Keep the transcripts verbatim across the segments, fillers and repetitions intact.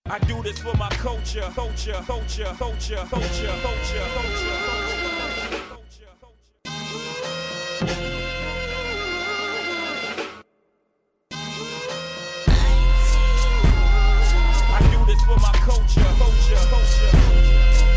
I do this for my culture, culture, culture, culture, culture, culture, culture, culture, culture, I do this for my culture, culture, culture, culture.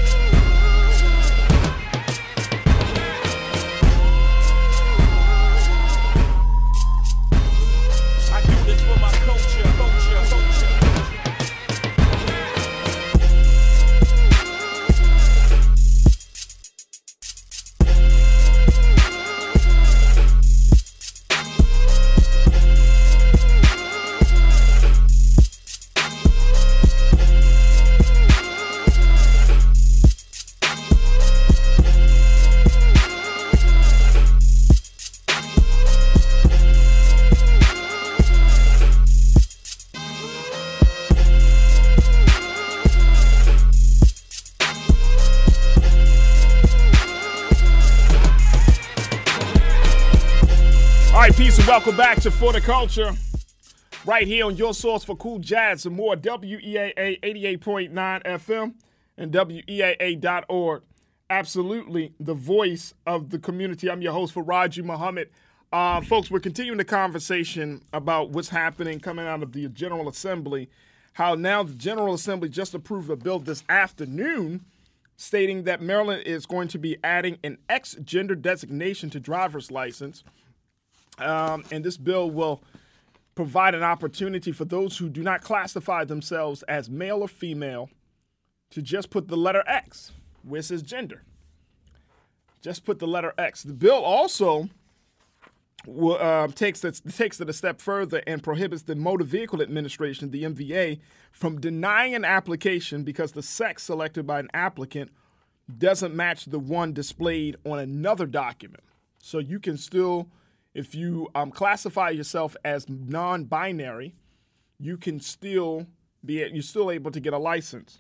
Peace and welcome back to For the Culture, right here on your source for cool jazz and more, W E A A eighty-eight point nine F M and W E A A dot org. Absolutely the voice of the community. I'm your host, Faraji Muhammad. Uh, folks, we're continuing the conversation about what's happening coming out of the General Assembly, how now the General Assembly just approved a bill this afternoon stating that Maryland is going to be adding an X-gender designation to driver's license. Um, and this bill will provide an opportunity for those who do not classify themselves as male or female to just put the letter X, where it says gender. Just put the letter X. The bill also will, uh, takes, it, takes it a step further and prohibits the Motor Vehicle Administration, the M V A, from denying an application because the sex selected by an applicant doesn't match the one displayed on another document. So you can still... If you um, classify yourself as non-binary, you can still be you're still able to get a license.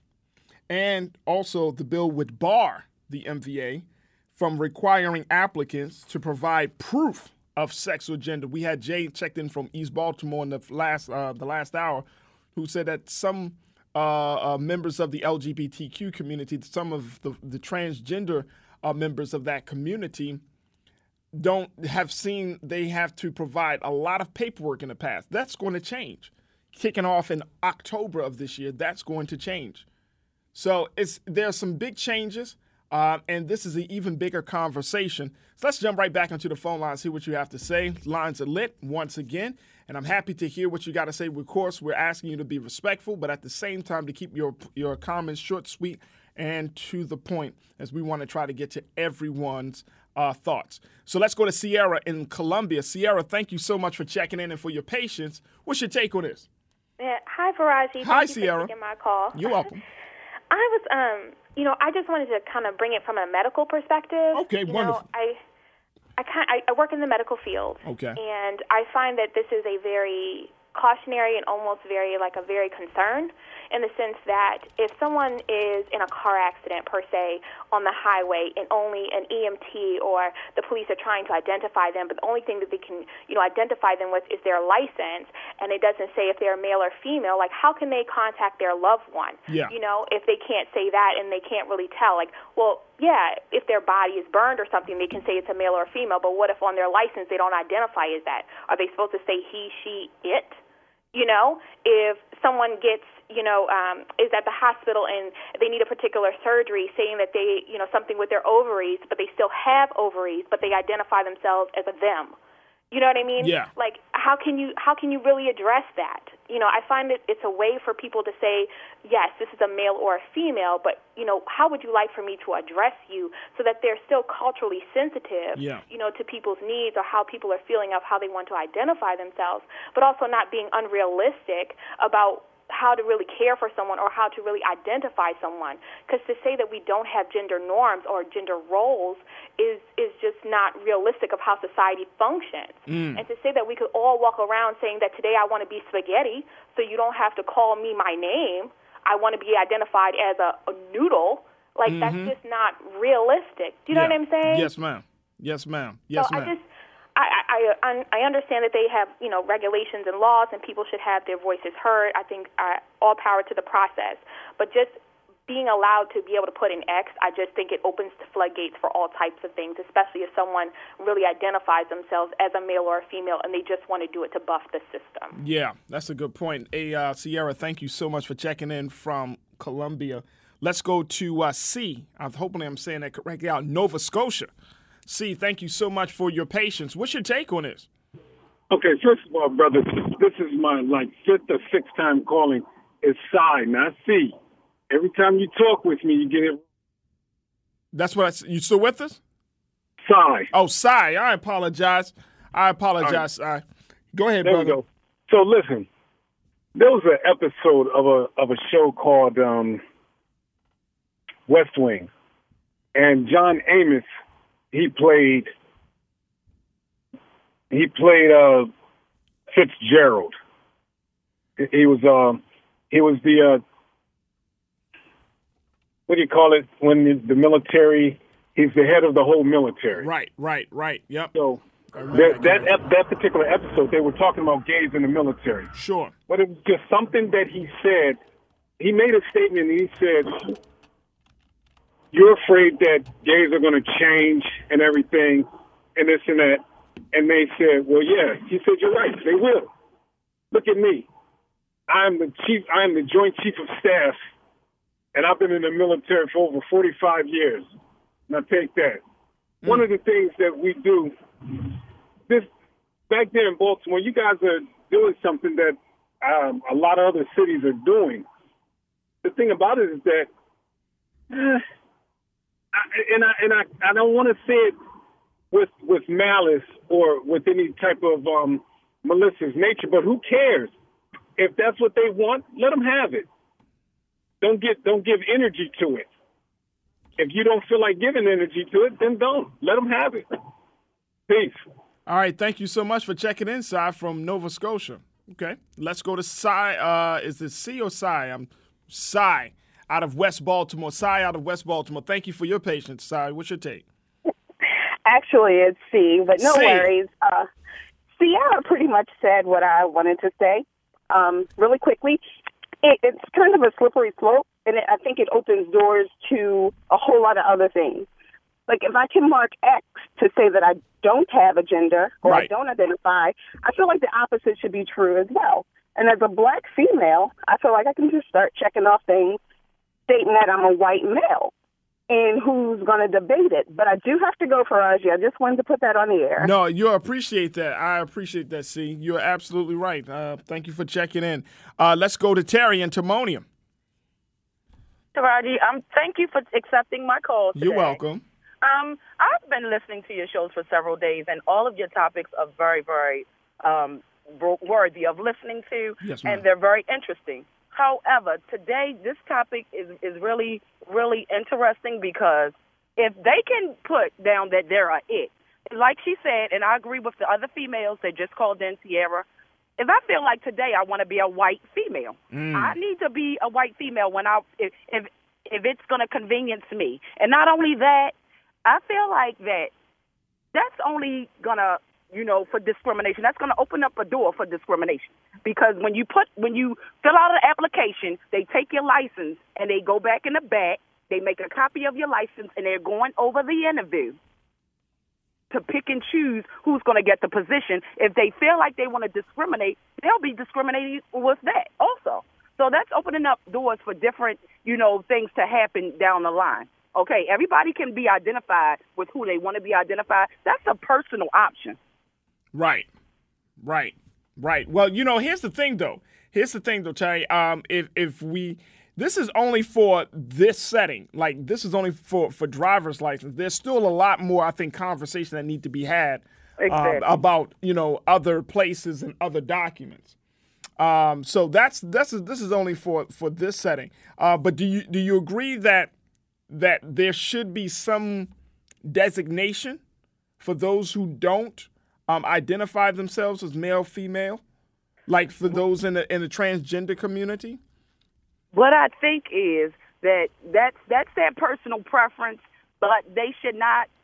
And also, the bill would bar the M V A from requiring applicants to provide proof of sex or gender. We had Jay checked in from East Baltimore in the last uh, the last hour, who said that some uh, uh, members of the L G B T Q community, some of the, the transgender uh, members of that community, don't have seen they have to provide a lot of paperwork in the past. That's going to change. Kicking off in October of this year, that's going to change. So it's there are some big changes, uh, and this is an even bigger conversation. So let's jump right back into the phone line, see what you have to say. Lines are lit once again, and I'm happy to hear what you got to say. Of course, we're asking you to be respectful, but at the same time to keep your your comments short, sweet, and to the point, as we want to try to get to everyone's Uh, thoughts. So let's go to Sierra in Columbia. Sierra, thank you so much for checking in and for your patience. What's your take on this? Yeah, hi, Faraji. Hi, thank Sierra. You for taking my call. You're welcome. I was, um, you know, I just wanted to kind of bring it from a medical perspective. Okay, you wonderful. Know, I, I, kind I, I work in the medical field. Okay. And I find that this is a very cautionary and almost very, like a very concern, in the sense that if someone is in a car accident, per se, on the highway, and only an E M T or the police are trying to identify them, but the only thing that they can, you know, identify them with is their license, and it doesn't say if they're male or female, like, how can they contact their loved one? Yeah. You know, if they can't say that and they can't really tell, like, well, yeah, if their body is burned or something, they can say it's a male or a female, but what if on their license they don't identify as that? Are they supposed to say he, she, it? You know, if someone gets, you know, um, is at the hospital and they need a particular surgery, saying that they, you know, something with their ovaries, but they still have ovaries, but they identify themselves as a them. You know what I mean? Yeah. Like, how can you how can you really address that? You know, I find that it's a way for people to say, yes, this is a male or a female, but, you know, how would you like for me to address you, so that they're still culturally sensitive, yeah. you know, to people's needs or how people are feeling of how they want to identify themselves, but also not being unrealistic about how to really care for someone or how to really identify someone. Because to say that we don't have gender norms or gender roles is is just not realistic of how society functions. Mm. And to say that we could all walk around saying that today I want to be spaghetti, so you don't have to call me my name, I want to be identified as a, a noodle, like, mm-hmm. that's just not realistic. Do you know yeah. what I'm saying? Yes, ma'am. Yes, ma'am. Yes, so ma'am. I just, I, I I understand that they have, you know, regulations and laws, and people should have their voices heard. I think uh, all power to the process. But just being allowed to be able to put in X, I just think it opens the floodgates for all types of things, especially if someone really identifies themselves as a male or a female and they just want to do it to buff the system. Yeah, that's a good point. Hey, uh, Sierra, thank you so much for checking in from Columbia. Let's go to uh, C. I'm hoping I'm saying that correctly out. Nova Scotia. C, thank you so much for your patience. What's your take on this? Okay, first of all, brother, this is my like fifth or sixth time calling. It's Cy, not C. Every time you talk with me, you get it. That's what I, you still with us? Cy. Oh, Cy. I apologize. I apologize, Cy. Right. Go ahead, there brother. We go. So listen, there was an episode of a of a show called um, West Wing, and John Amos, he played he played uh, Fitzgerald. He was um uh, he was the uh, what do you call it when the, the military? He's the head of the whole military. Right, right, right. Yep. So that that, ep- that particular episode, they were talking about gays in the military. Sure. But it was just something that he said. He made a statement, and he said, "You're afraid that gays are going to change and everything, and this and that." And they said, "Well, yeah." He said, "You're right. They will. Look at me. I'm the chief. I'm the Joint Chief of Staff, and I've been in the military for over forty-five years. Now take that. Mm. One of the things that we do, this back there in Baltimore, you guys are doing something that um, a lot of other cities are doing. The thing about it is that, eh, I, and I and I, I don't want to say it with with malice or with any type of um, malicious nature, but who cares? If that's what they want, let them have it. Don't get don't give energy to it. If you don't feel like giving energy to it, then don't. Let them have it. Peace. All right. Thank you so much for checking in, Cy, from Nova Scotia. Okay. Let's go to Cy. Uh, is it C or Cy? I'm Cy out of West Baltimore. Cy out of West Baltimore. Thank you for your patience, Cy. What's your take? Actually, it's C, but no C. worries. Uh, Sierra pretty much said what I wanted to say. Um, really quickly, it, it's kind of a slippery slope, and it, I think it opens doors to a whole lot of other things. Like, if I can mark X to say that I don't have a gender or right. I don't identify, I feel like the opposite should be true as well. And as a black female, I feel like I can just start checking off things stating that I'm a white male. And who's going to debate it? But I do have to go, Faraji. I just wanted to put that on the air. No, you appreciate that. I appreciate that, C. You're absolutely right. Uh, thank you for checking in. Uh, let's go to Terry in Timonium. Faraji, um, thank you for accepting my call today. You're welcome. Um, I've been listening to your shows for several days, and all of your topics are very, very um, worthy of listening to, yes, ma'am. And they're very interesting. However, today this topic is, is really, really interesting because if they can put down that they're a it, like she said, and I agree with the other females that just called in, Sierra, if I feel like today I want to be a white female, mm. I need to be a white female when I if if, if it's going to convenience me. And not only that, I feel like that that's only going to, you know, for discrimination. That's going to open up a door for discrimination. Because when you put, when you fill out an application, they take your license and they go back in the back, they make a copy of your license, and they're going over the interview to pick and choose who's going to get the position. If they feel like they want to discriminate, they'll be discriminating with that also. So that's opening up doors for different, you know, things to happen down the line. Okay, everybody can be identified with who they want to be identified. That's a personal option. Right, right, right. Well, you know, here's the thing, though. Here's the thing, though, Terry. Um, if if we, this is only for this setting. Like, this is only for, for driver's license. There's still a lot more, I think, conversation that need to be had exactly. um, about, you know, other places and other documents. Um, so that's that's this is only for for this setting. Uh, but do you do you agree that that there should be some designation for those who don't um, identify themselves as male, female, like for those in the in the transgender community? What I think is that that's that's their personal preference, but they should not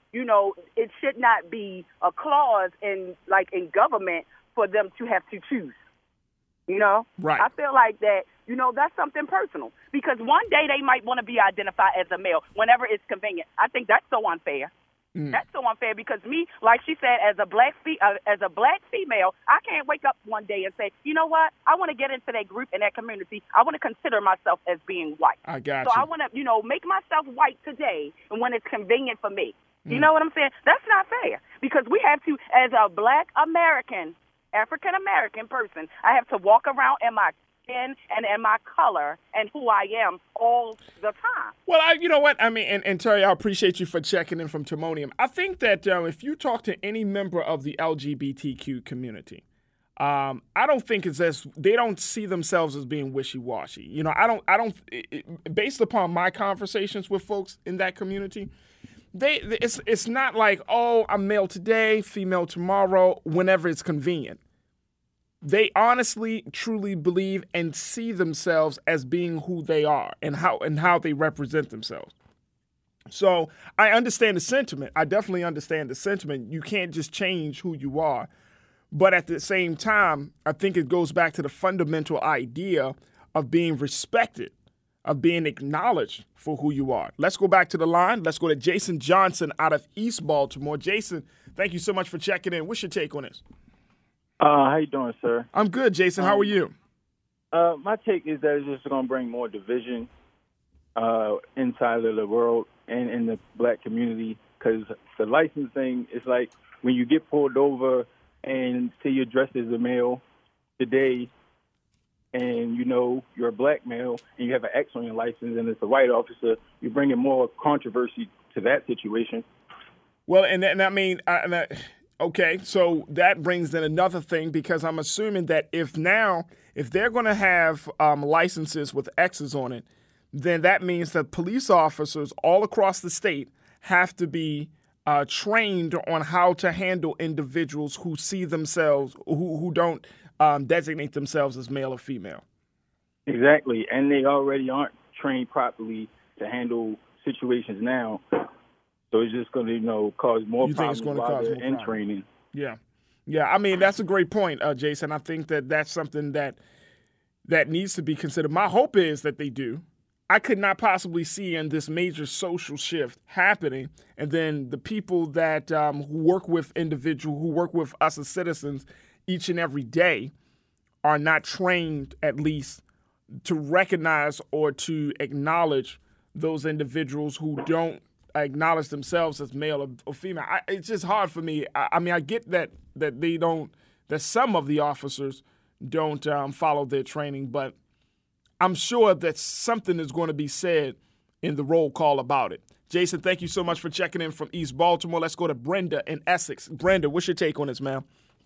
you know, it should not be a clause in like in government for them to have to choose. You know, right. I feel like that, you know, that's something personal because one day they might want to be identified as a male whenever it's convenient. I think that's so unfair. Mm. That's so unfair because me, like she said, as a black fe- uh, as a black female, I can't wake up one day and say, you know what, I want to get into that group and that community. I want to consider myself as being white. I got so you. I want to, you know, make myself white today and when it's convenient for me. Mm. You know what I'm saying? That's not fair because we have to, as a black American, African American person, I have to walk around in my skin and in my color and who I am all the time. Well, I, you know what? I mean, and, and Terry, I appreciate you for checking in from Timonium. I think that um, if you talk to any member of the L G B T Q community, um, I don't think it's as they don't see themselves as being wishy-washy. You know, I don't, I don't, it, it, based upon my conversations with folks in that community, They, it's it's not like, oh, I'm male today, female tomorrow, whenever it's convenient. They honestly, truly believe and see themselves as being who they are and how and how they represent themselves. So I understand the sentiment. I definitely understand the sentiment. You can't just change who you are. But at the same time, I think it goes back to the fundamental idea of being respected, of being acknowledged for who you are. Let's go back to the line. Let's go to Jason Johnson out of East Baltimore. Jason, thank you so much for checking in. What's your take on this? Uh, how you doing, sir? I'm good, Jason. How um, are you? Uh, my take is that it's just going to bring more division uh, inside of the world and in the black community because the license thing is like when you get pulled over and say you're dressed as a male today, and you know you're a black male and you have an X on your license and it's a white officer, you're bringing more controversy to that situation. Well, and, and I mean, I, and I, okay, so that brings in another thing because I'm assuming that if now, if they're going to have um, licenses with X's on it, then that means that police officers all across the state have to be uh, trained on how to handle individuals who see themselves, who, who don't Um, designate themselves as male or female. Exactly, and they already aren't trained properly to handle situations now. So it's just going to, you know, cause more you problems think it's while cause they're more in problems. training. Yeah, yeah. I mean, that's a great point, uh, Jason. I think that that's something that that needs to be considered. My hope is that they do. I could not possibly see in this major social shift happening, and then the people that um, who work with individual, who work with us as citizens each and every day are not trained at least to recognize or to acknowledge those individuals who don't acknowledge themselves as male or, or female. I, it's just hard for me. I, I mean, I get that that they don't, that some of the officers don't um, follow their training, but I'm sure that something is going to be said in the roll call about it. Jason, thank you so much for checking in from East Baltimore. Let's go to Brenda in Essex. Brenda, what's your take on this, ma'am?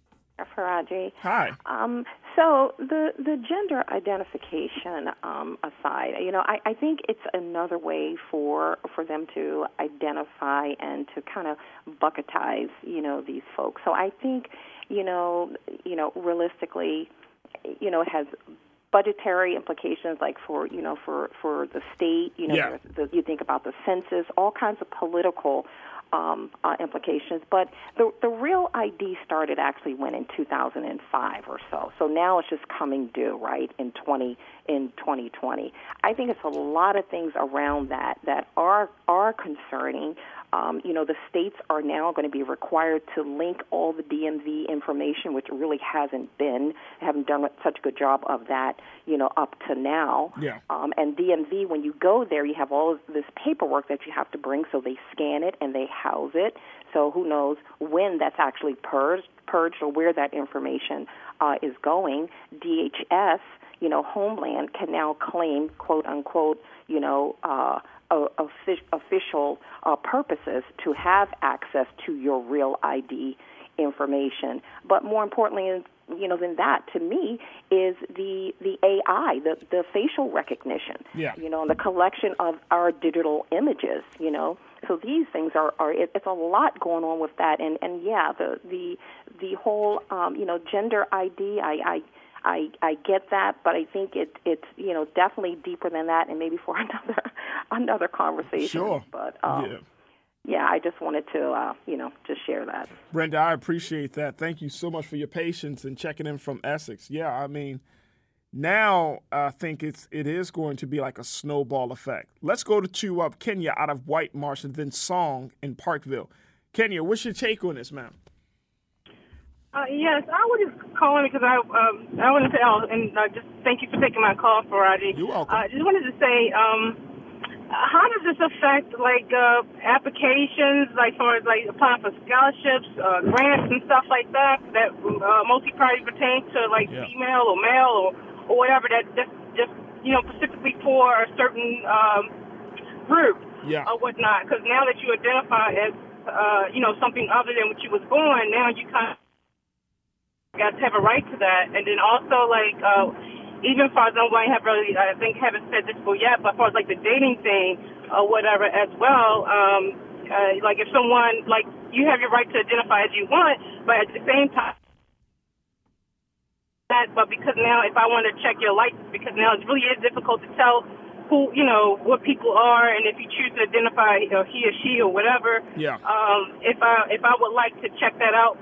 Faraji. Hi. Um, so the the gender identification um, aside, you know, I, I think it's another way for for them to identify and to kind of bucketize, you know, these folks. So I think, you know, you know, realistically, you know, it has budgetary implications, like for you know for for the state. You know, yeah. the, you think about the census, all kinds of political Um, uh, implications, but the the real I D started actually when in two thousand five or so. So now it's just coming due, right, in twenty in twenty twenty. I think it's a lot of things around that that are are concerning. Um, you know, the states are now going to be required to link all the D M V information, which really hasn't been, haven't done such a good job of that, you know, up to now. Yeah. Um, and D M V, when you go there, you have all of this paperwork that you have to bring, so they scan it and they house it. So who knows when that's actually purged, purged or where that information uh, is going. D H S, you know, Homeland can now claim, quote unquote, you know, uh, official uh, purposes to have access to your real I D information. But more importantly, you know, than that, to me, is the the A I, the the facial recognition. Yeah. You know, the collection of our digital images. You know, so these things are are it, it's a lot going on with that. And and yeah, the the the whole um, you know gender I D. I. I I, I get that, but I think it, it's you know definitely deeper than that, and maybe for another another conversation. Sure. But um, yeah. yeah, I just wanted to, uh, you know, just share that. Brenda, I appreciate that. Thank you so much for your patience and checking in from Essex. Yeah, I mean, now I think it's it is going to be like a snowball effect. Let's go to, to uh, Kenya out of White Marsh and then Song in Parkville. Kenya, what's your take on this, ma'am? Uh, yes, I was just calling because I um, I wanted to uh, and uh, just thank you for taking my call, Friday. You're welcome. I uh, just wanted to say, um, how does this affect like uh, applications, like far as like applying for scholarships, uh, grants, and stuff like that? That uh, mostly probably pertain to like Yeah. female or male or, or whatever. That just just you know specifically for a certain um, group Yeah. or whatnot. Because now that you identify as uh, you know something other than what you was born, now you kind of got to have a right to that. And then also, like, uh, even for as I have really, I think, haven't said this for yet, but as far as, like, the dating thing or whatever as well, um, uh, like, if someone, like, you have your right to identify as you want, but at the same time, that, but because now if I want to check your license, because now it really is difficult to tell who, you know, what people are, and if you choose to identify you know, he or she or whatever, Yeah. um, if I if I would like to check that out,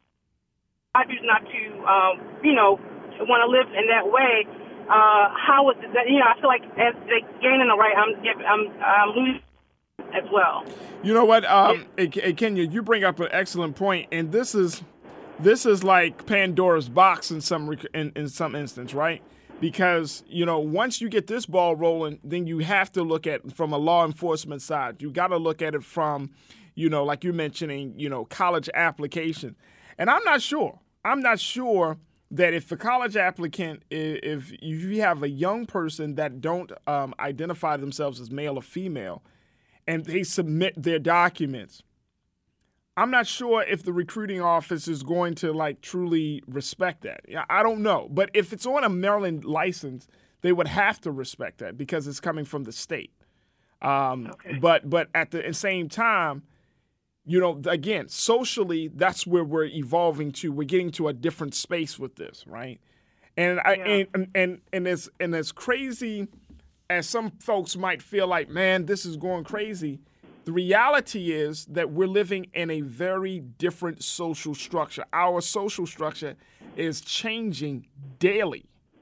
I choose not to, um, you know, want to live in that way. Uh, how is that? You know, I feel like as they gaining the right, I'm giving, I'm, I'm losing as well. You know what, um, hey, hey, Kenya, you bring up an excellent point, and this is this is like Pandora's box in some rec- in, in some instance, right? Because you know, once you get this ball rolling, then you have to look at from a law enforcement side. You got to look at it from, you know, like you're mentioning, you know, college application, and I'm not sure. I'm not sure that if a college applicant, if you have a young person that don't um, identify themselves as male or female, and they submit their documents, I'm not sure if the recruiting office is going to like truly respect that. I don't know. But if it's on a Maryland license, they would have to respect that because it's coming from the state. Um, Okay. But but at the same time, you know, again, socially, that's where we're evolving to. We're getting to a different space with this, right? And I Yeah. and and and as and as crazy as some folks might feel like, man, this is going crazy. The reality is that we're living in a very different social structure. Our social structure is changing daily.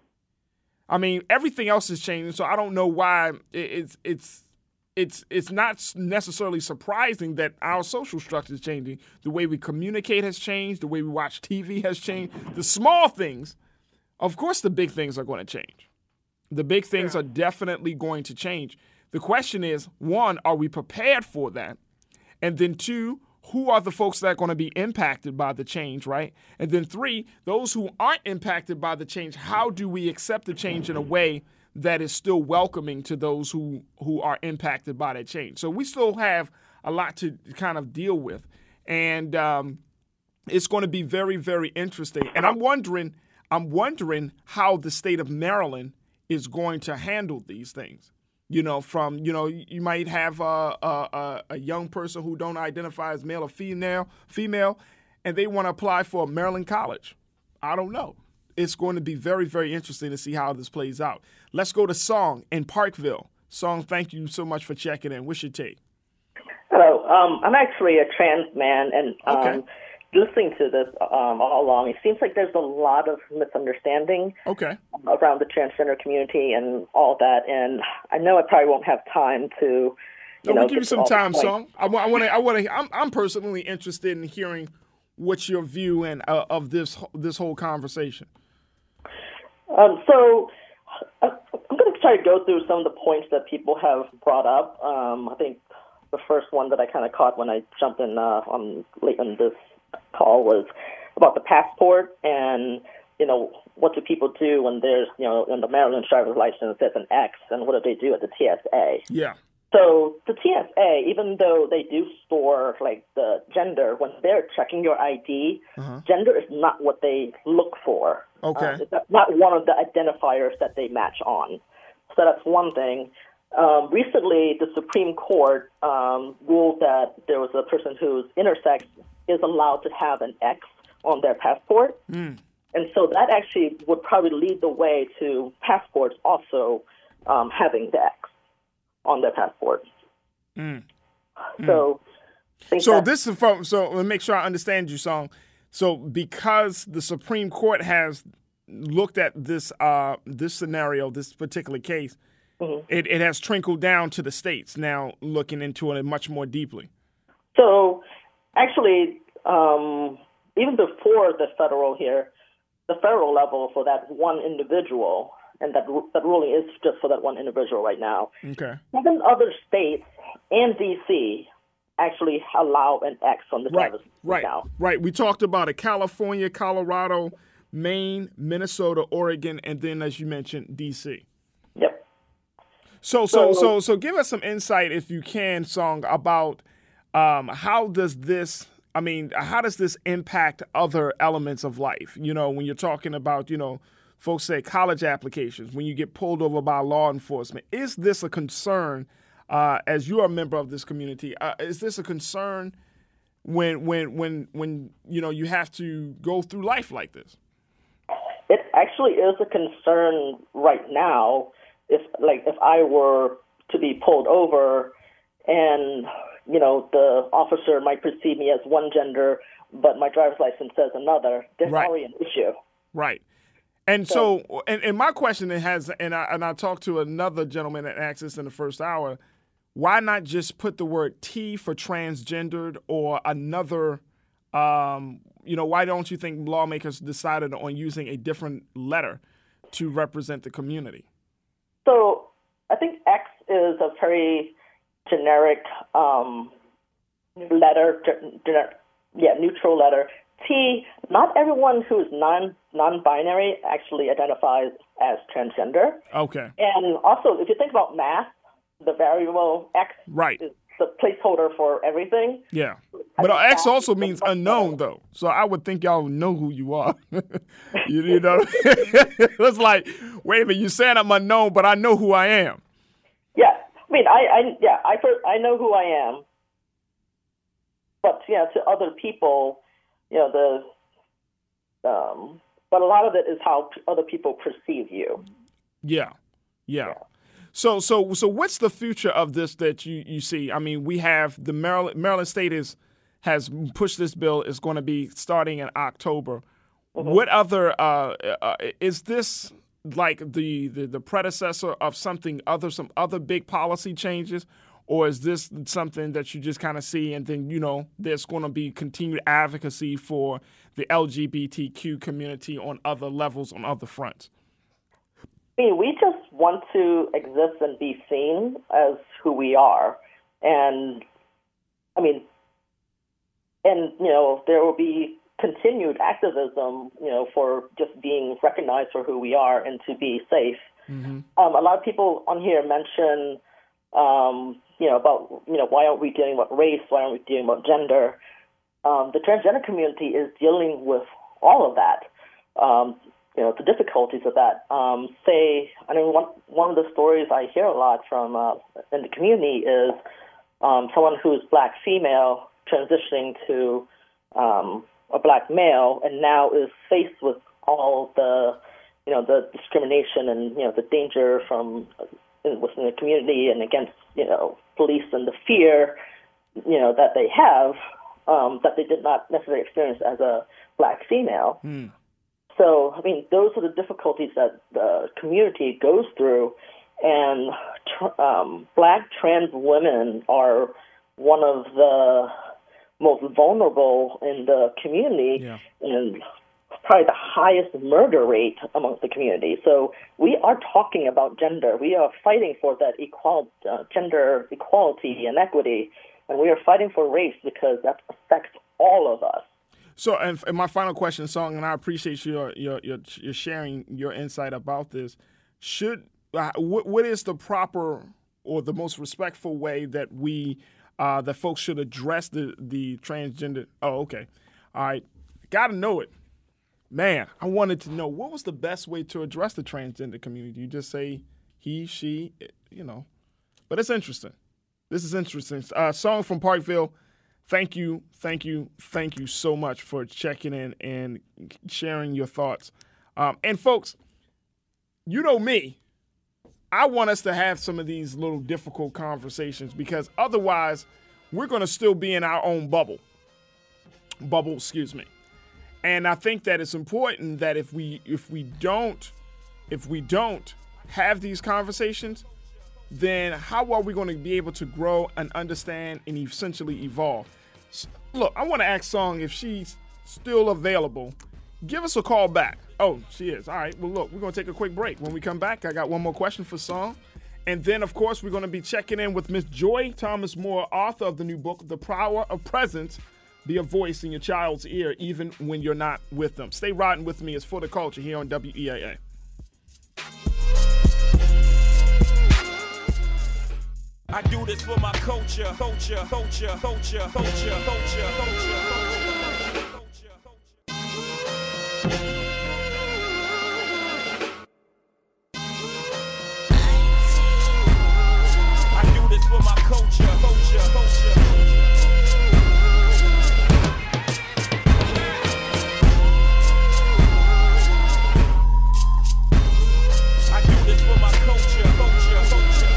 I mean, everything else is changing, so I don't know why it's it's it's it's not necessarily surprising that our social structure is changing. The way we communicate has changed. The way we watch T V has changed. The small things, of course, the big things are going to change. The big things Yeah. are definitely going to change. The question is, one, are we prepared for that? And then two, who are the folks that are going to be impacted by the change, right? And then three, those who aren't impacted by the change, how do we accept the change in a way that is still welcoming to those who, who are impacted by that change? So we still have a lot to kind of deal with. And um, it's going to be very, very interesting. And I'm wondering, I'm wondering how the state of Maryland is going to handle these things. You know, from, you know, you might have a, a, a young person who don't identify as male or female, female, and they want to apply for a Maryland college. I don't know. It's going to be very, very interesting to see how this plays out. Let's go to Song in Parkville. Song, thank you so much for checking in. What's your take? Hello. Um, I'm actually a trans man, and um, Okay. listening to this um, all along, it seems like there's a lot of misunderstanding Okay. around the transgender community and all that. And I know I probably won't have time to, you No, know, we'll give you get to some all the time, points. Song. I want to. I want to. I'm, I'm personally interested in hearing what's your view and uh, of this this whole conversation. Um, so uh, I'm going to try to go through some of the points that people have brought up. Um, I think the first one that I kind of caught when I jumped in uh, on late in this call was about the passport and, you know, what do people do when there's, you know, in the Maryland driver's license there's an X, and what do they do at the T S A? Yeah. So the T S A, even though they do store like the gender, when they're checking your I D, Uh-huh. gender is not what they look for. Okay. Uh, it's not one of the identifiers that they match on. So that's one thing. Um, recently, the Supreme Court um, ruled that there was a person who's intersex is allowed to have an X on their passport. Mm. And so that actually would probably lead the way to passports also um, having the X on their passport. Mm. So So this is from, so let me make sure I understand you, Song. So because the Supreme Court has looked at this uh, this scenario, this particular case, mm-hmm. it, it has trickled down to the states now looking into it much more deeply. So actually, um, even before the federal here, the federal level for that one individual, and that that ruling is just for that one individual right now. Okay. Even other states and D C actually allow an X on the right, driver's right, now. Right. We talked about it: California, Colorado, Maine, Minnesota, Oregon, and then, as you mentioned, D C. Yep. So, so, so, so, so, give us some insight, if you can, Song, about um, how does this. I mean, how does this impact other elements of life? You know, when you're talking about, you know, folks say college applications, when you get pulled over by law enforcement, is this a concern? Uh, as you are a member of this community, uh, is this a concern when, when, when, when you know you have to go through life like this? It actually is a concern right now. If like if I were to be pulled over, and you know the officer might perceive me as one gender, but my driver's license says another, there's right. already an issue. Right. And so, so and, and my question has, and I and I talked to another gentleman that asked this in the first hour. Why not just put the word T for transgendered or another, um, you know, why don't you think lawmakers decided on using a different letter to represent the community? So I think X is a very generic um, letter, gener- yeah, neutral letter. T, not everyone who's non, non-binary actually identifies as transgender. Okay. And also, if you think about math, the variable X right. is the placeholder for everything. Yeah. But X also means unknown, though. So I would think y'all know who you are. you, you know? It's like, wait a minute, you're saying I'm unknown, but I know who I am. Yeah. I mean, I, I yeah, I, I know who I am. But, yeah, to other people, you know, the, um, but a lot of it is how other people perceive you. Yeah. Yeah. yeah. So, so, so, what's the future of this that you, you see? I mean, we have the Maryland Maryland State is has pushed this bill. It's going to be starting in October. Mm-hmm. What other uh, uh, is this like the, the the predecessor of something other, some other big policy changes, or is this something that you just kind of see and then you know there's going to be continued advocacy for the L G B T Q community on other levels, on other fronts? I mean, we just want to exist and be seen as who we are. And, I mean, and, you know, there will be continued activism, you know, for just being recognized for who we are and to be safe. Mm-hmm. Um, a lot of people on here mention, um, you know, about, you know, why aren't we dealing with race? Why aren't we dealing about gender? Um, the transgender community is dealing with all of that. Um, You know, the difficulties of that. Um, say, I mean, one one of the stories I hear a lot from uh, in the community is um, someone who's black female transitioning to um, a black male, and now is faced with all the, you know, the discrimination and you know the danger from in, within the community and against you know police and the fear, you know, that they have um, that they did not necessarily experience as a black female. Mm. So, I mean, those are the difficulties that the community goes through, and um, black trans women are one of the most vulnerable in the community, yeah. and probably the highest murder rate amongst the community. So we are talking about gender. We are fighting for that equal, uh, gender equality and equity, and we are fighting for race because that affects all of us. So, and, and my final question, Song, and I appreciate your your your, your sharing your insight about this. Should uh, what, what is the proper or the most respectful way that we uh, that folks should address the the transgender? Oh, okay, all right, got to know it, man. I wanted to know what was the best way to address the transgender community. You just say he, she, you know, but it's interesting. This is interesting. Uh, Song from Parkville. Thank you, thank you, thank you so much for checking in and sharing your thoughts. Um, and folks, you know me, I want us to have some of these little difficult conversations because otherwise we're going to still be in our own bubble. Bubble, excuse me. And I think that it's important that if we if we don't if we don't have these conversations, then how are we going to be able to grow and understand and essentially evolve? Look, I want to ask Song if she's still available. Give us a call back. Oh, she is. All right. Well, look, we're going to take a quick break. When we come back, I got one more question for Song. And then, of course, we're going to be checking in with Miss Joy Thomas Moore, author of the new book, The Power of Presence. Be a voice in your child's ear, even when you're not with them. Stay riding with me. It's For the Culture here on W E A A. I do this for my culture, culture, culture, culture, culture, culture, culture, culture. For my culture, culture, culture. I do this for my culture, culture, culture.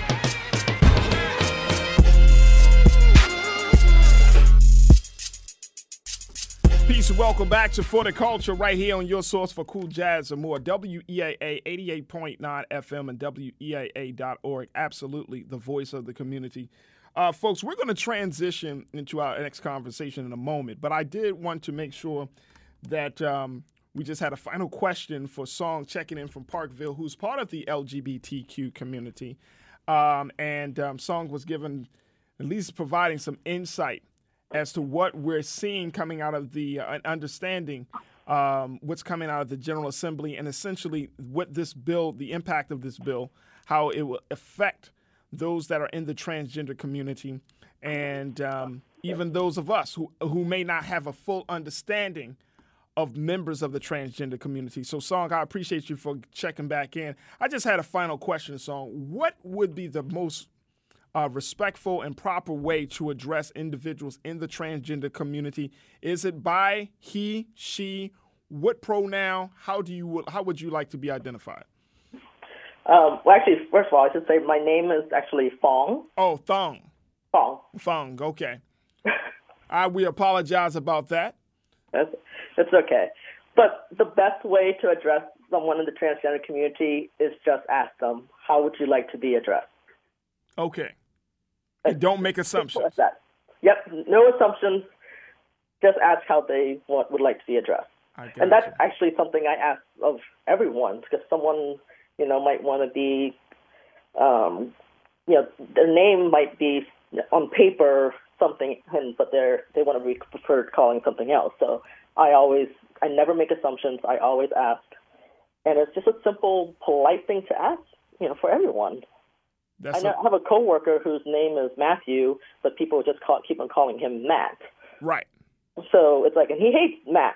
Peace and welcome back to For the Culture right here on your source for cool jazz and more. W E A A eighty-eight point nine F M and W E A A dot org. Absolutely the voice of the community. Uh, folks, we're going to transition into our next conversation in a moment, but I did want to make sure that um, we just had a final question for Song checking in from Parkville, who's part of the L G B T Q community. Um, and um, Song was given, at least providing some insight as to what we're seeing coming out of the uh, understanding um, what's coming out of the General Assembly and essentially what this bill, the impact of this bill, how it will affect those that are in the transgender community and um, even those of us who, who may not have a full understanding of members of the transgender community. So, Song, I appreciate you for checking back in. I just had a final question, Song. What would be the most Uh, respectful and proper way to address individuals in the transgender community? Is it by he, she, what pronoun? How do you? How would you like to be identified? Um, well, actually, first of all, I should say my name is actually Fong. Oh, Thong. Fong. Fong. Okay. I we apologize about that. That's, it's okay. But the best way to address someone in the transgender community is just ask them, how would you like to be addressed? Okay. And don't make assumptions. Like that. Yep, no assumptions. Just ask how they want, would like to be addressed. And that's you. actually something I ask of everyone, because someone, you know, might want to be, um, you know, their name might be on paper something, but they're they want to be preferred calling something else. So I always, I never make assumptions. I always ask, and it's just a simple, polite thing to ask, you know, for everyone. That's I know, a, have a coworker whose name is Matthew, but people just call, keep on calling him Matt. Right. So it's like, and he hates Matt.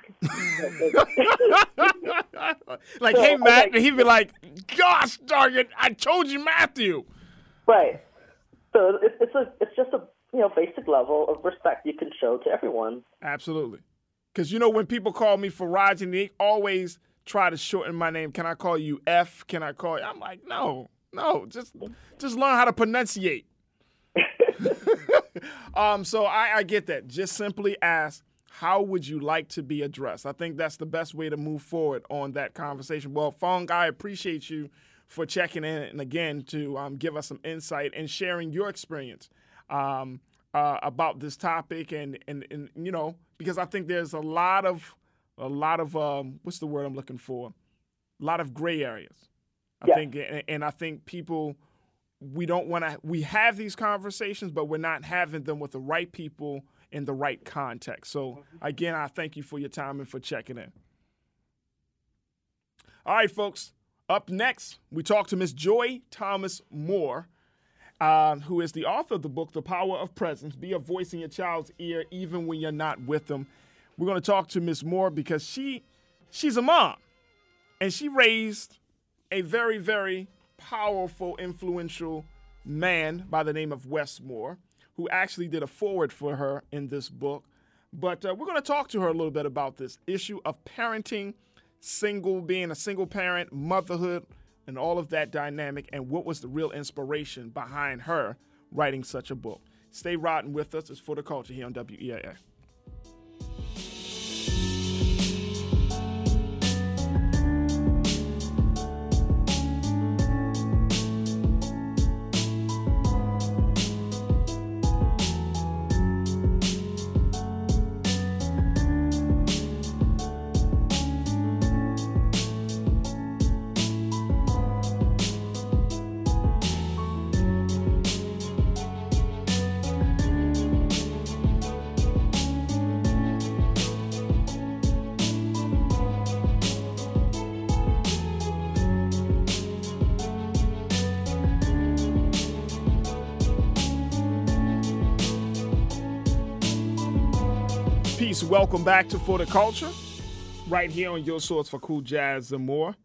like, so, hey, Matt, like, and he'd be like, gosh darn it, I told you Matthew. Right. So it's, it's, a, it's just a you know basic level of respect you can show to everyone. Absolutely. Because, you know, when people call me Faraj, they always try to shorten my name. Can I call you F? Can I call you? I'm like, no. No, just just learn how to pronunciate. um, so I, I get that. Just simply ask, how would you like to be addressed? I think that's the best way to move forward on that conversation. Well, Fong, I appreciate you for checking in and, again, to um, give us some insight and sharing your experience um, uh, about this topic. And, and, and, you know, because I think there's a lot of, a lot of um, what's the word I'm looking for? A lot of gray areas. I yeah. think, and I think people, we don't want to, we have these conversations, but we're not having them with the right people in the right context. So, again, I thank you for your time and for checking in. All right, folks, up next, we talk to Miss Joy Thomas Moore, uh, who is the author of the book, The Power of Presence, Be a Voice in Your Child's Ear, Even When You're Not With Them. We're going to talk to Miss Moore because she, she's a mom, and she raised a very, very powerful, influential man by the name of Wes Moore, who actually did a foreword for her in this book. But uh, we're going to talk to her a little bit about this issue of parenting, single, being a single parent, motherhood, and all of that dynamic, and what was the real inspiration behind her writing such a book. Stay riding with us. It's For the Culture here on W E A A. Peace. Welcome back to For the Culture, right here on your source for cool jazz and more.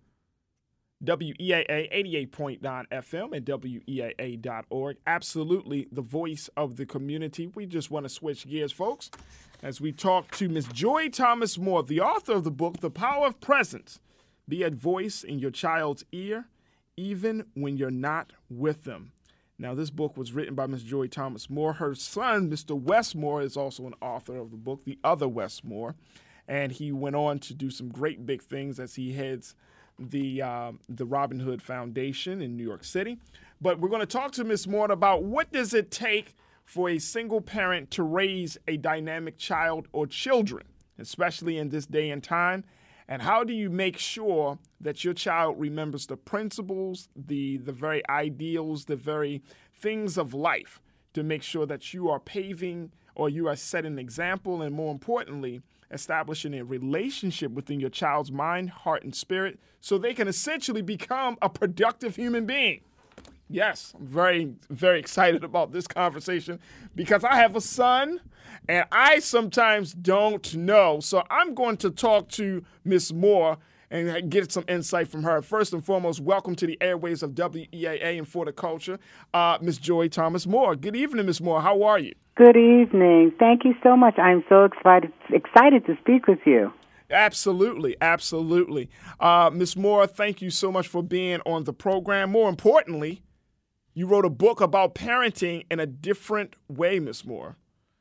W E A A eighty-eight point nine F M and W E A A dot org. Absolutely the voice of the community. We just want to switch gears, folks, as we talk to Miss Joy Thomas Moore, the author of the book, The Power of Presence. Be a voice in your child's ear, even when you're not with them. Now, this book was written by Miss Joy Thomas Moore. Her son, Mister Wes Moore, is also an author of the book, The Other Wes Moore. And he went on to do some great big things as he heads the um, the Robin Hood Foundation in New York City. But we're going to talk to Miss Moore about what does it take for a single parent to raise a dynamic child or children, especially in this day and time. And how do you make sure that your child remembers the principles, the the very ideals, the very things of life to make sure that you are paving or you are setting an example and, more importantly, establishing a relationship within your child's mind, heart, and spirit so they can essentially become a productive human being? Yes, I'm very, very excited about this conversation because I have a son and I sometimes don't know. So I'm going to talk to Miss Moore and get some insight from her. First and foremost, welcome to the airways of W E A A and For the Culture, uh, Miss Joy Thomas Moore. Good evening, Miss Moore. How are you? Good evening. Thank you so much. I'm so excited excited to speak with you. Absolutely, absolutely. Uh, Miss Moore, thank you so much for being on the program. More importantly, you wrote a book about parenting in a different way, Miss Moore.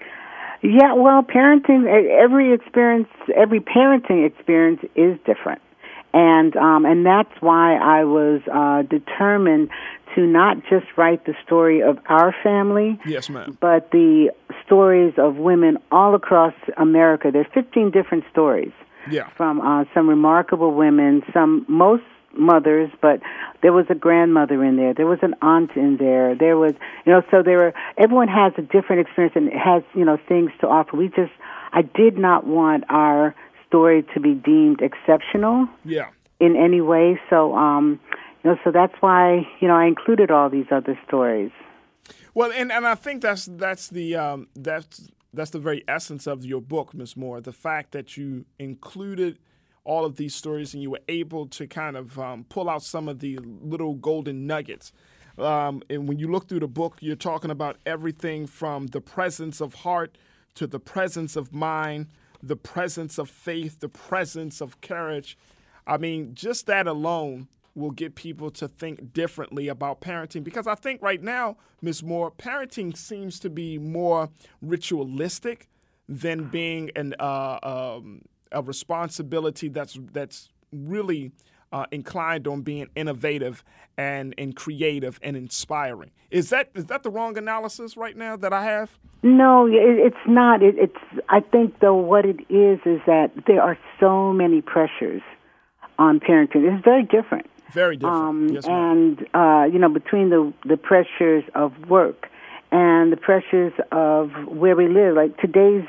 Yeah, well, parenting, every experience, every parenting experience is different. And um, and that's why I was uh, determined to not just write the story of our family, yes, ma'am, but the stories of women all across America. There's fifteen different stories yeah. from uh, some remarkable women, some most mothers, but there was a grandmother in there. There was an aunt in there. There was, you know, so there were, everyone has a different experience and has, you know, things to offer. We just, I did not want our story to be deemed exceptional yeah. in any way. So, um, you know, so that's why, you know, I included all these other stories. Well, and, and I think that's that's the um, that's that's the very essence of your book, Miss Moore. The fact that you included all of these stories and you were able to kind of um, pull out some of the little golden nuggets. Um, and when you look through the book, you're talking about everything from the presence of heart to the presence of mind, the presence of faith, the presence of courage. I mean, just that alone will get people to think differently about parenting, because I think right now, Miz Moore, parenting seems to be more ritualistic than being an uh, um, a responsibility that's that's really uh, inclined on being innovative and, and creative and inspiring. Is that is that the wrong analysis right now that I have? No, it, it's not. It, it's. I think, though, what it is is that there are so many pressures on parenting. It's very different. Very different. Um, yes, ma'am. And, uh, you know, between the, the pressures of work and the pressures of where we live, like today's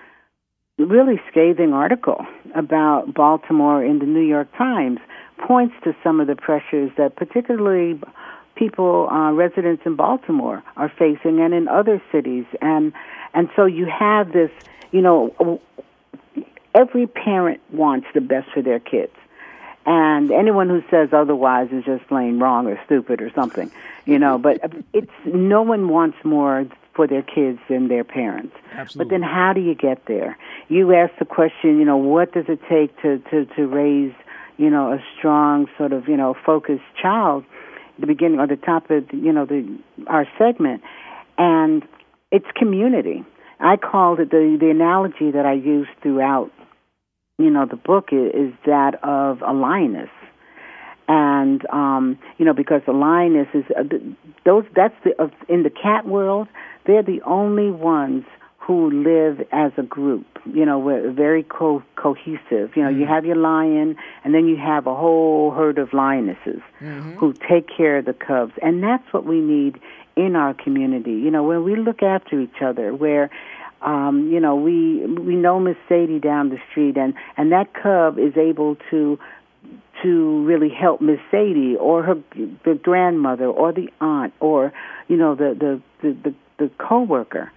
really scathing article about Baltimore in the New York Times points to some of the pressures that particularly people, uh, residents in Baltimore are facing and in other cities. And, and so you have this, you know, every parent wants the best for their kids. And anyone who says otherwise is just plain wrong or stupid or something, you know. But it's no one wants more for their kids than their parents. Absolutely. But then how do you get there? You ask the question, you know, what does it take to, to, to raise, you know, a strong sort of, you know, focused child, the beginning or the top of, you know, the our segment. And it's community. I called it the the analogy that I use throughout, you know, the book is, is that of a lioness. And, um, you know, because the lioness is, uh, those, that's the, uh, in the cat world, they're the only ones who live as a group. You know, we're very co- cohesive. You know, mm-hmm. you have your lion, and then you have a whole herd of lionesses mm-hmm. who take care of the cubs. And that's what we need in our community. You know, when we look after each other, where, um, you know, we we know Miss Sadie down the street, and, and that cub is able to to really help Miss Sadie or her the grandmother or the aunt or, you know, the the the, the, the coworker,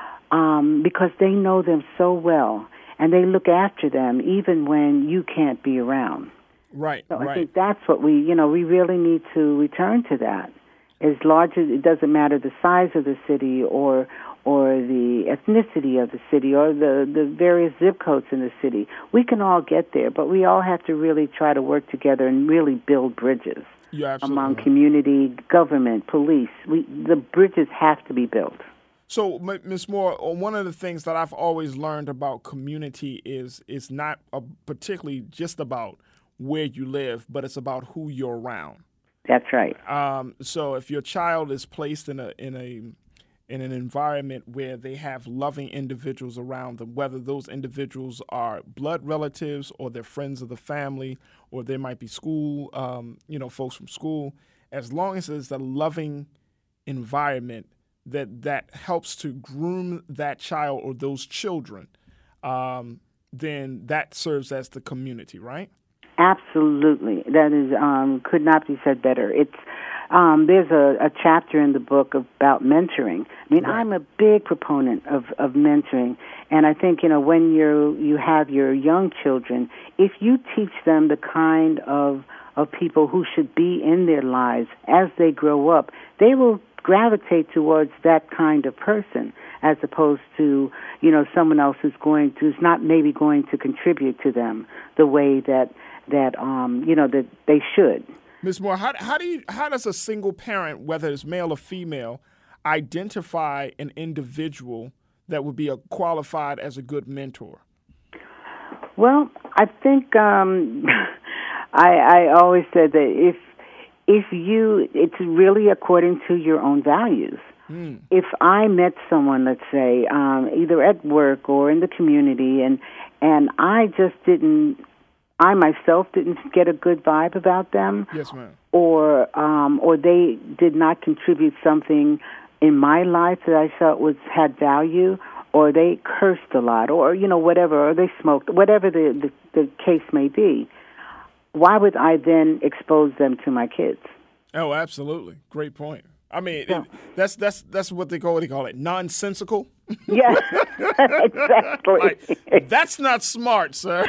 um, because they know them so well and they look after them even when you can't be around. Right. So right. I think that's what we, you know, we really need to return to that. As large as it doesn't matter the size of the city or or the ethnicity of the city or the, the various zip codes in the city. We can all get there, but we all have to really try to work together and really build bridges among right. community, government, police. We, the bridges have to be built. So, Miz Moore, one of the things that I've always learned about community is it's not a particularly just about where you live, but it's about who you're around. That's right. Um, so if your child is placed in a in a in an environment where they have loving individuals around them, whether those individuals are blood relatives or they're friends of the family, or they might be school, um, you know, folks from school, as long as it's a loving environment that that helps to groom that child or those children, um, then that serves as the community, right? Absolutely. That is um, could not be said better. It's um, there's a, a chapter in the book about mentoring. I mean, right. I'm a big proponent of, of mentoring, and I think, you know, when you you have your young children, if you teach them the kind of of people who should be in their lives as they grow up, they will gravitate towards that kind of person, as opposed to, you know, someone else who's going to, who's not maybe going to contribute to them the way that that um you know that they should. Miz Moore, how how do you how does a single parent, whether it's male or female, identify an individual that would be a, qualified as a good mentor? Well, I think um, I I always said that if if you it's really according to your own values. Mm. If I met someone, let's say, um, either at work or in the community, and and I just didn't. I myself didn't get a good vibe about them. Yes, ma'am. Or um, or they did not contribute something in my life that I felt was had value, or they cursed a lot, or, you know, whatever, or they smoked, whatever the, the, the case may be. Why would I then expose them to my kids? Oh, absolutely. Great point. I mean, yeah. it, that's that's that's what they call what they call it, nonsensical. Yes, exactly. Like, that's not smart, sir.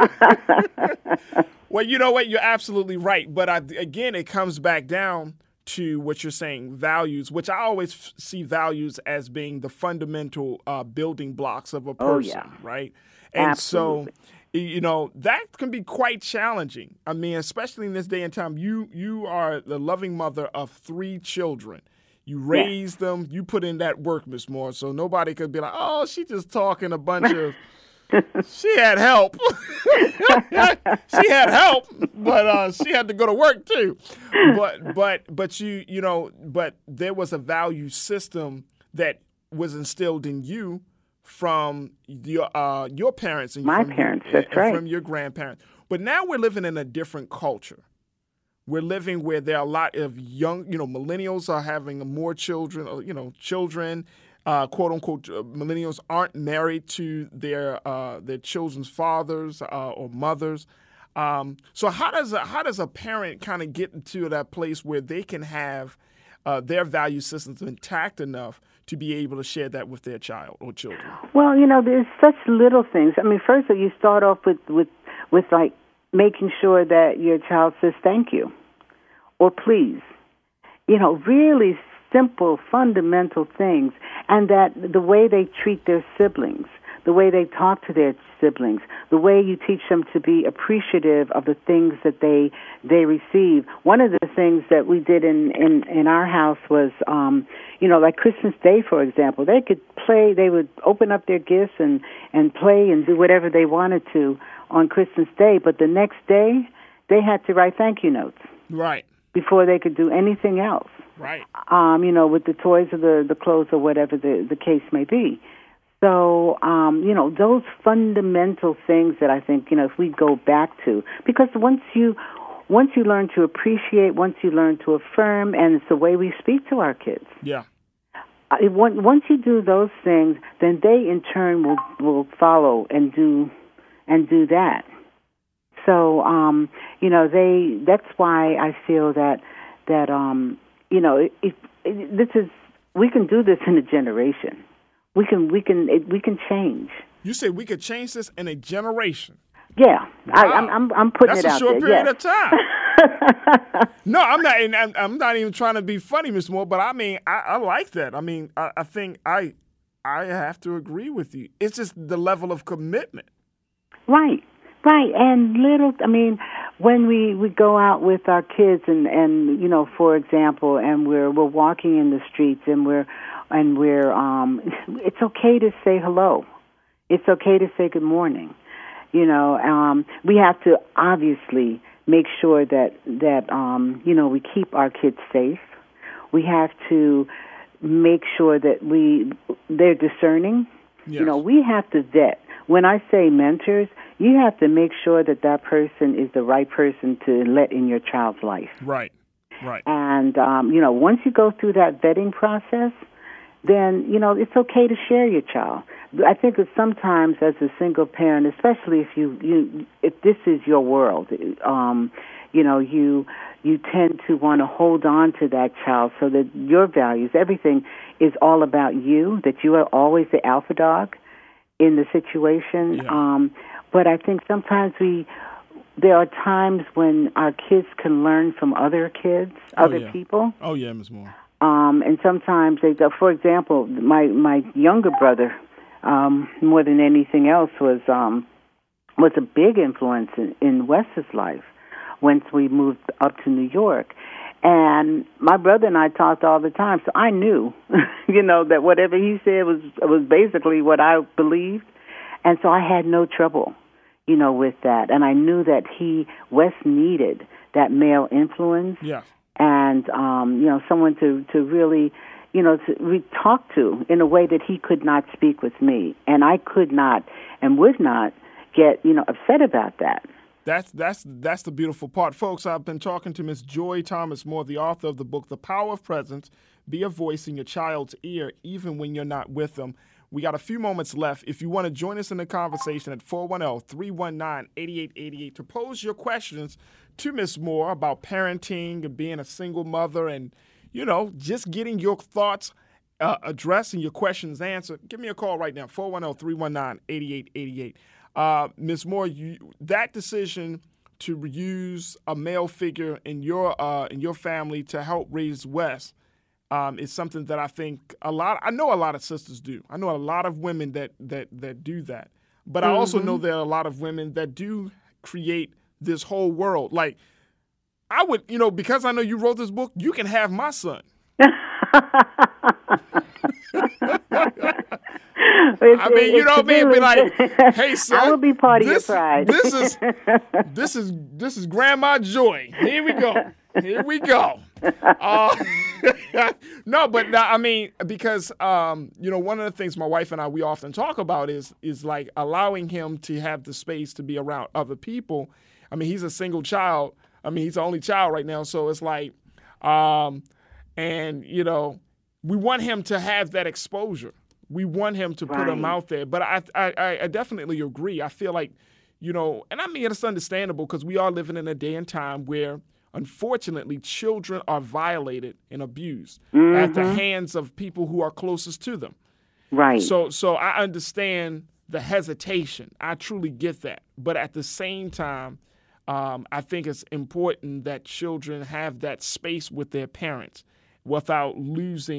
Well, you know what? You're absolutely right. But I, again, it comes back down to what you're saying, values, which I always f- see values as being the fundamental uh, building blocks of a person, oh, yeah. right? And absolutely. so, you know, that can be quite challenging. I mean, especially in this day and time, you you are the loving mother of three children. You raise yeah. them. You put in that work, Miz Moore, so nobody could be like, oh, she just talking a bunch of – she had help. She had help, but uh, she had to go to work too. But but but you you know, but there was a value system that was instilled in you from your uh, your parents and my from parents, your, that's right, from your grandparents. But now we're living in a different culture. We're living where there are a lot of young, you know, millennials are having more children, you know, children, uh, quote unquote, uh, millennials aren't married to their uh, their children's fathers uh, or mothers. Um, so how does a, how does a parent kind of get into that place where they can have uh, their value systems intact enough to be able to share that with their child or children? Well, you know, there's such little things. I mean, first of all, you start off with, with, with like, making sure that your child says thank you or please. You know, really simple, fundamental things. And that the way they treat their siblings. the way they talk to their siblings, the way you teach them to be appreciative of the things that they they receive. One of the things that we did in, in, in our house was, um, you know, like Christmas Day, for example. They could play, they would open up their gifts and, and play and do whatever they wanted to on Christmas Day, but the next day they had to write thank you notes. Right. Before they could do anything else. Right. Um, you know, with the toys or the, the clothes or whatever the, the case may be. So, um, you know, those fundamental things that I think, you know, if we go back to, because once you once you learn to appreciate, once you learn to affirm, and it's the way we speak to our kids. Yeah. Uh, once you do those things, then they in turn will will follow and do and do that. So, um, you know, they. That's why I feel that that um, you know, if, if this is we can do this in a generation. We can we can it, we can change. You say we could change this in a generation. Yeah, wow. I, I'm I'm I'm putting That's it out there. That's a short period yes. of time. No, I'm not. And I'm, I'm not even trying to be funny, Miz Moore. But I mean, I, I like that. I mean, I, I think I I have to agree with you. It's just the level of commitment. Right, right, and little. I mean, when we, we go out with our kids, and, and you know, for example, and we're we're walking in the streets, and we're and we're um, it's okay to say hello. It's okay to say good morning. You know, um, we have to obviously make sure that that um, you know we keep our kids safe. We have to make sure that we they're discerning. Yes. You know, we have to vet. When I say mentors, you have to make sure that that person is the right person to let in your child's life. Right, right. And, um, you know, once you go through that vetting process, then, you know, it's okay to share your child. I think that sometimes as a single parent, especially if you, you if this is your world, um, you know, you you tend to want to hold on to that child so that your values, everything is all about you, that you are always the alpha dog in the situation. Yeah. Um, but I think sometimes we, there are times when our kids can learn from other kids, Oh, other yeah. people. Oh, yeah, Miz Moore. Um, and sometimes they go, for example, my, my younger brother, um, more than anything else, was um, was a big influence in, in Wes's life once we moved up to New York. And my brother and I talked all the time, so I knew, you know, that whatever he said was was basically what I believed. And so I had no trouble, you know, with that. And I knew that he, Wes, needed that male influence. Yeah. And, um, you know, someone to, to really, you know, to re- talk to in a way that he could not speak with me. And I could not and would not get, you know, upset about that. That's that's that's the beautiful part. Folks, I've been talking to Miss Joy Thomas Moore, the author of the book, The Power of Presence, Be a Voice in Your Child's Ear, Even When You're Not With Them. We got a few moments left. If you want to join us in the conversation at four one zero, three one nine, eight eight eight eight to pose your questions to Miss Moore about parenting and being a single mother and, you know, just getting your thoughts uh, addressed and your questions answered, give me a call right now, four one zero, three one nine, eight eight eight eight. Uh, Miz Moore, you, that decision to use a male figure in your uh, in your family to help raise Wes um, is something that I think a lot. I know a lot of sisters do. I know a lot of women that that that do that. But mm-hmm. I also know there are a lot of women that do create this whole world. Like I would, you know, because I know you wrote this book, you can have my son. I mean, you know what I mean? Be like, hey, son, I will be part of this, your pride. this is this is this is Grandma Joy. Here we go. Here we go. Uh, no, but uh, I mean, because um, you know, one of the things my wife and I we often talk about is is like allowing him to have the space to be around other people. I mean, he's a single child. I mean, he's the only child right now, so it's like, um, and you know, we want him to have that exposure. We want him to put right. him out there. But I, I, I definitely agree. I feel like, you know, and I mean, it's understandable because we are living in a day and time where, unfortunately, children are violated and abused mm-hmm. at the hands of people who are closest to them. Right. So, so I understand the hesitation. I truly get that. But at the same time, um, I think it's important that children have that space with their parents without losing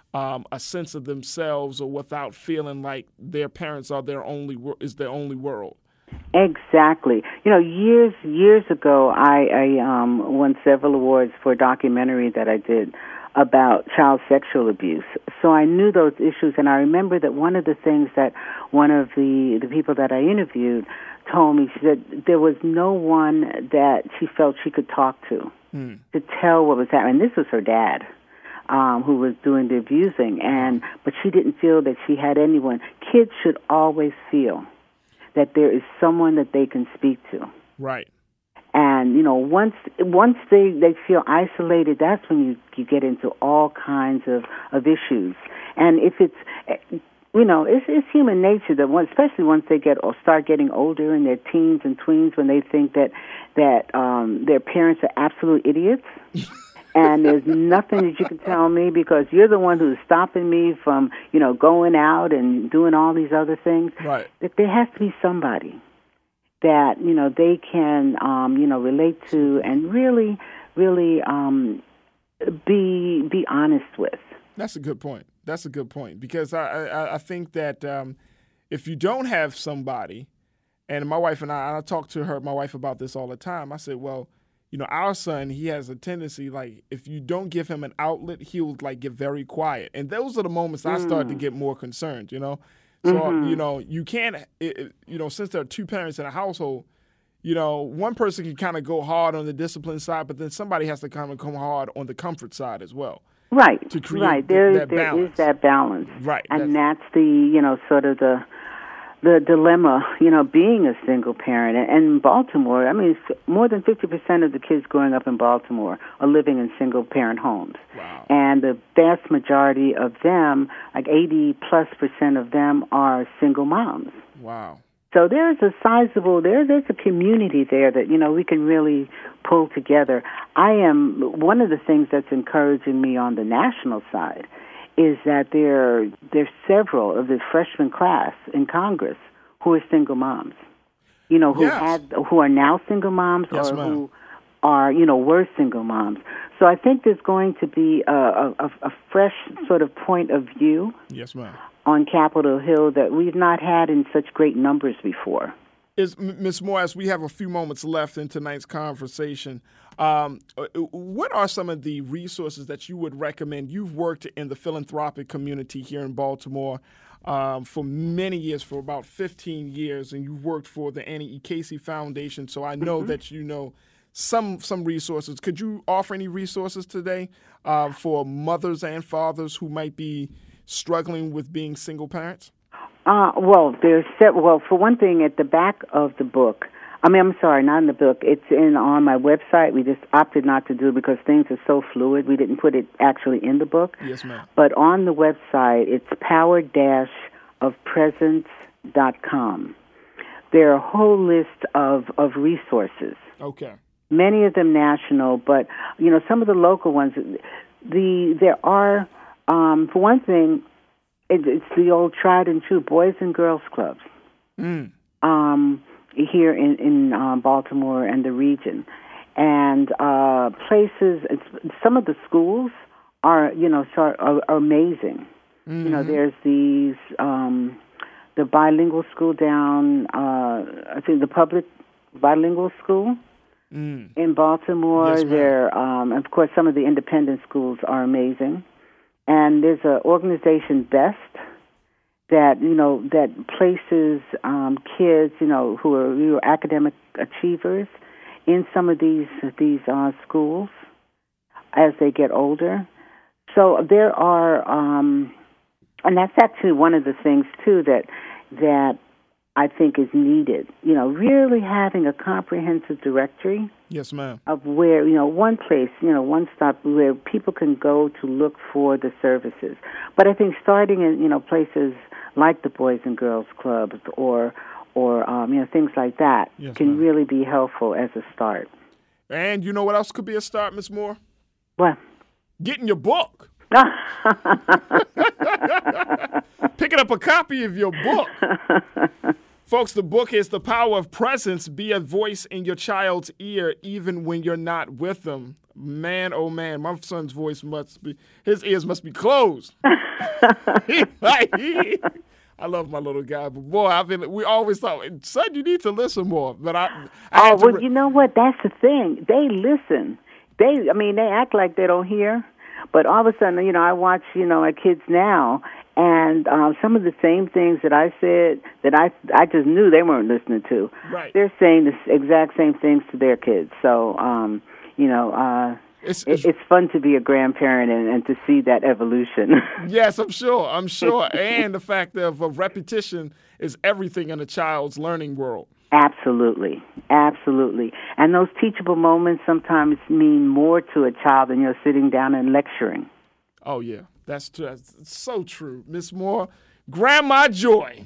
um, a sense of themselves or without feeling like their parents are their only wor- is their only world. Exactly. You know, years years ago, I, I um, won several awards for a documentary that I did about child sexual abuse. So I knew those issues, and I remember that one of the things that one of the, the people that I interviewed told me, she said there was no one that she felt she could talk to mm. to tell what was happening. This was her dad, um, who was doing the abusing, and but she didn't feel that she had anyone. Kids should always feel that there is someone that they can speak to. Right. And, you know, once once they, they feel isolated, that's when you, you get into all kinds of, of issues. And if it's, you know, it's, it's human nature that, one, especially once they get or start getting older in their teens and tweens, when they think that, that um, their parents are absolute idiots. And there's nothing that you can tell me because you're the one who's stopping me from, you know, going out and doing all these other things. Right. That there has to be somebody that, you know, they can, um, you know, relate to and really, really um, be be honest with. That's a good point. That's a good point because I I, I think that um, if you don't have somebody, and my wife and I, and I talk to her, my wife about this all the time. I said, well, you know, our son, he has a tendency, like, if you don't give him an outlet, he'll, like, get very quiet. And those are the moments mm. I start to get more concerned, you know. So, mm-hmm. you know, you can't, it, it, you know, since there are two parents in a household, you know, one person can kind of go hard on the discipline side, but then somebody has to kind of come hard on the comfort side as well. Right, to create right. There, th- that there balance. is that balance. Right. And that's, that's the, you know, sort of the, the dilemma, you know, being a single parent. And in Baltimore, I mean, more than fifty percent of the kids growing up in Baltimore are living in single-parent homes. Wow. And the vast majority of them, like eighty plus percent of them, are single moms. Wow. So there's a sizable, there, there's a community there that, you know, we can really pull together. I am, one of the things that's encouraging me on the national side is that there there's several of the freshman class in Congress who are single moms, you know, who yes. had who are now single moms yes, or ma'am. who are, you know, were single moms. So I think there's going to be a, a, a fresh sort of point of view yes, ma'am. on Capitol Hill that we've not had in such great numbers before. Is Miz Moore, as we have a few moments left in tonight's conversation, um, what are some of the resources that you would recommend? You've worked in the philanthropic community here in Baltimore um, for many years, for about fifteen years, and you've worked for the Annie E. Casey Foundation, so I know mm-hmm. that you know some some resources. Could you offer any resources today uh, for mothers and fathers who might be struggling with being single parents? Uh, well, there's well, for one thing, at the back of the book, I mean, I'm sorry, not in the book. It's in on my website. We just opted not to do it because things are so fluid. We didn't put it actually in the book. Yes, ma'am. But on the website, it's power dash of presence dot com. There are a whole list of, of resources. Okay. Many of them national, but, you know, some of the local ones. The There are, um, for one thing, it's the old tried and true Boys and Girls Clubs mm. um, here in, in uh, Baltimore and the region. And uh, places, it's, some of the schools are, you know, are, are amazing. Mm-hmm. You know, there's these, um, the bilingual school down, uh, I think the public bilingual school mm. in Baltimore. Yes, ma'am. There, um, of course, some of the independent schools are amazing. And there's an organization, BEST, that, you know, that places um, kids, you know, who are, who are academic achievers in some of these these uh, schools as they get older. So there are, um, and that's actually one of the things, too, that that I think is needed. You know, really having a comprehensive directory. Yes, ma'am. Of where, you know, one place, you know, one stop where people can go to look for the services. But I think starting in, you know, places like the Boys and Girls Clubs or, or um, you know, things like that yes, can ma'am. really be helpful as a start. And you know what else could be a start, Miz Moore? What? Getting your book. Picking up a copy of your book. Folks, the book is The Power of Presence. Be a voice in your child's ear even when you're not with them. Man, oh man, my son's voice must be, his ears must be closed. he, like, he, I love my little guy, but boy, I mean, we always thought, son, you need to listen more. But I, I oh, well, re- you know what? That's the thing. They listen. They, I mean, they act like they don't hear, but all of a sudden, you know, I watch, you know, my kids now, and um, some of the same things that I said that I, I just knew they weren't listening to. Right. They're saying the exact same things to their kids. So, um, you know, uh, It's, it's, it's fun to be a grandparent and, and to see that evolution. Yes, I'm sure. I'm sure. And the fact of, of repetition is everything in a child's learning world. Absolutely. Absolutely. And those teachable moments sometimes mean more to a child than you're sitting down and lecturing. Oh, yeah. That's, true. That's so true. Miss Moore, Grandma Joy.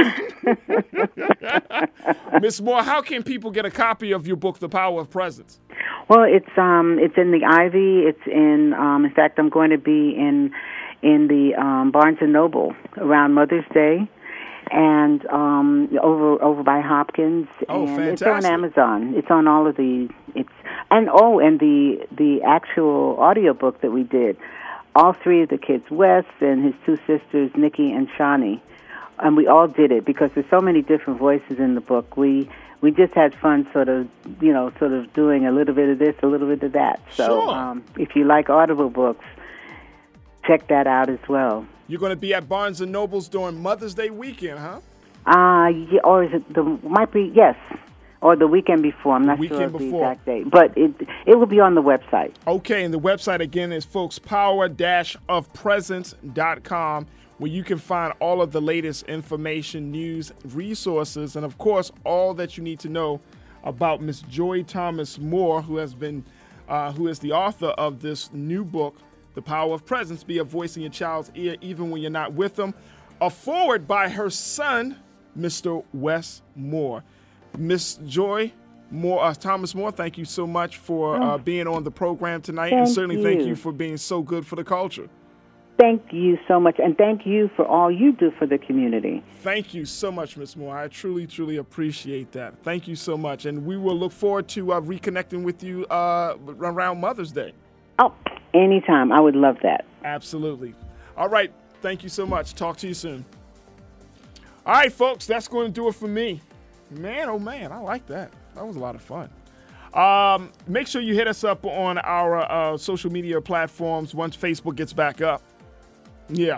Miss Moore, how can people get a copy of your book, The Power of Presence? Well, it's um, it's in the Ivy. It's in, um, in fact, I'm going to be in in the um, Barnes and Noble around Mother's Day, and um, over over by Hopkins. Oh, and fantastic! It's on Amazon. It's on all of the. It's and oh, and the the actual audiobook that we did. All three of the kids, Wes and his two sisters, Nikki and Shani, and we all did it because there's so many different voices in the book. We. We just had fun sort of, you know, sort of doing a little bit of this, a little bit of that. So Sure. um, if you like Audible books, check that out as well. You're going to be at Barnes and Noble's during Mother's Day weekend, huh? Uh, yeah, or is it the, might be, yes, or the weekend before. I'm not weekend sure of the before. exact date. But it it will be on the website. Okay, and the website again is, folks, power dash of presence dot com, where you can find all of the latest information, news, resources, and, of course, all that you need to know about Miss Joy Thomas Moore, who has been, uh, who is the author of this new book, The Power of Presence, Be a Voice in Your Child's Ear Even When You're Not With Them, a forward by her son, Mister Wes Moore. Miss Joy Moore, uh, Thomas Moore, thank you so much for uh, being on the program tonight, and Thank certainly thank you. you for being so good for the culture. Thank you so much, and thank you for all you do for the community. Thank you so much, Miss Moore. I truly, truly appreciate that. Thank you so much, and we will look forward to uh, reconnecting with you uh, around Mother's Day. Oh, anytime. I would love that. Absolutely. All right. Thank you so much. Talk to you soon. All right, folks, that's going to do it for me. Man, oh, man, I like that. That was a lot of fun. Um, make sure you hit us up on our uh, social media platforms once Facebook gets back up. Yeah.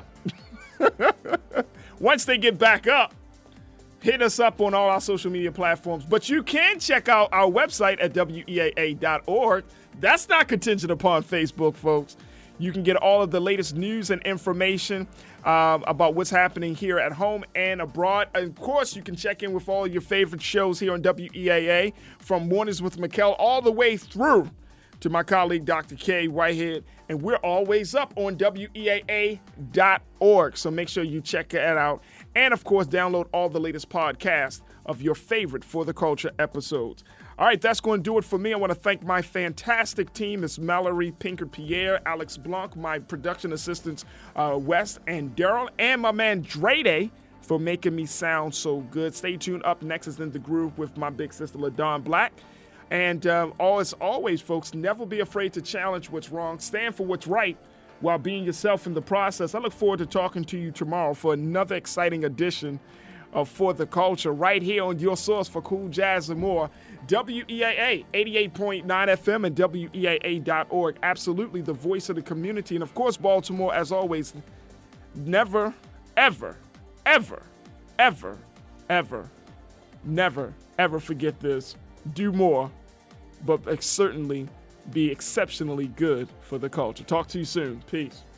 Once they get back up, hit us up on all our social media platforms. But you can check out our website at W E A A dot org. That's not contingent upon Facebook, folks. You can get all of the latest news and information um, about what's happening here at home and abroad. And of course, you can check in with all of your favorite shows here on W E A A, from Mornings with Mikkel all the way through to my colleague, Doctor K. Whitehead. And we're always up on W E A A dot org. So make sure you check that out. And, of course, download all the latest podcasts of your favorite For the Culture episodes. All right, that's going to do it for me. I want to thank my fantastic team, Miss Mallory Pinker-Pierre, Alex Blanc, my production assistants, uh, Wes and Daryl, and my man Drede for making me sound so good. Stay tuned. Up next is In the Groove with my big sister, LaDawn Black. And um, all, as always, folks, never be afraid to challenge what's wrong. Stand for what's right while being yourself in the process. I look forward to talking to you tomorrow for another exciting edition of For the Culture right here on your source for cool jazz and more, W E A A eighty-eight point nine F M and W E A A dot org. Absolutely the voice of the community. And, of course, Baltimore, as always, never, ever, ever, ever, ever, never, ever forget this. Do more, but certainly be exceptionally good for the culture. Talk to you soon. Peace.